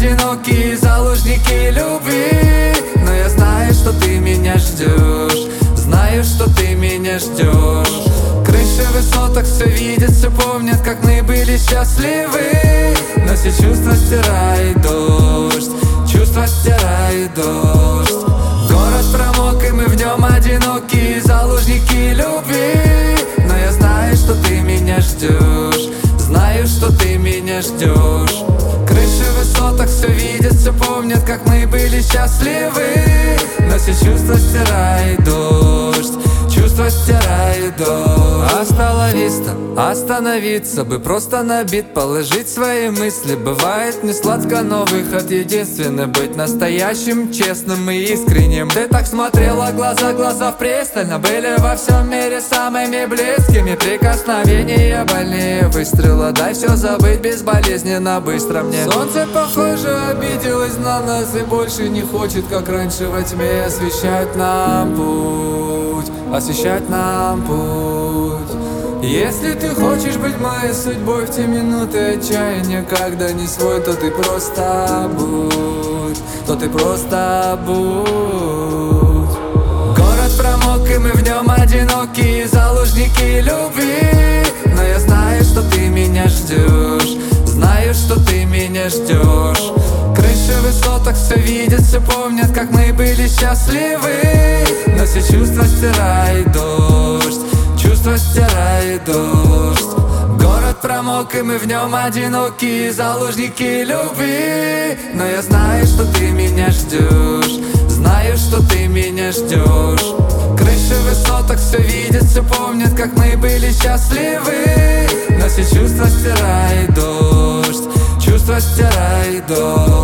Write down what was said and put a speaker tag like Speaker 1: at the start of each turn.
Speaker 1: одинокие заложники любви. Но я знаю, что ты меня ждешь, знаю, что ты меня ждешь. Крыши высоток все видят, все помнят, как мы были счастливы. Но все чувства стирает дождь, чувства стирает дождь. Город промок, и мы в нем одинокие заложники любви. Но я знаю, что ты меня ждешь, знаю, что ты меня ждешь. Крыши высоток все видят, все помнят, как мы были счастливы. Но все чувства стирает дождь, чувства стирает дождь. Остановиться бы, просто на бит положить свои мысли. Бывает не сладко, но выход единственный: быть настоящим, честным и искренним. Ты так смотрела, глаза в пристально были во всем мире самыми близкими. Прикосновения больнее выстрела, дай все забыть безболезненно, быстро мне. Солнце, похоже, обиделось на нас и больше не хочет, как раньше, во тьме освещать нам путь, освещать нам путь. Если ты хочешь быть моей судьбой в те минуты отчаяния, когда не свой, то ты просто будь, то ты просто будь. Город промок, и мы в нем одинокие заложники любви. Но я знаю, что ты меня ждешь, знаю, что ты меня ждешь. Крыши высоток все видят, все помнят, как мы были счастливы. Но все чувства стирает дождь, чувства стирает дождь. Город промок, и мы в нем одинокие заложники любви. Но я знаю, что ты меня ждешь, знаю, что ты меня ждешь. Крыши высоток все видят, все помнят, как мы были счастливы. Но все чувства стирает дождь, чувства стирает дождь.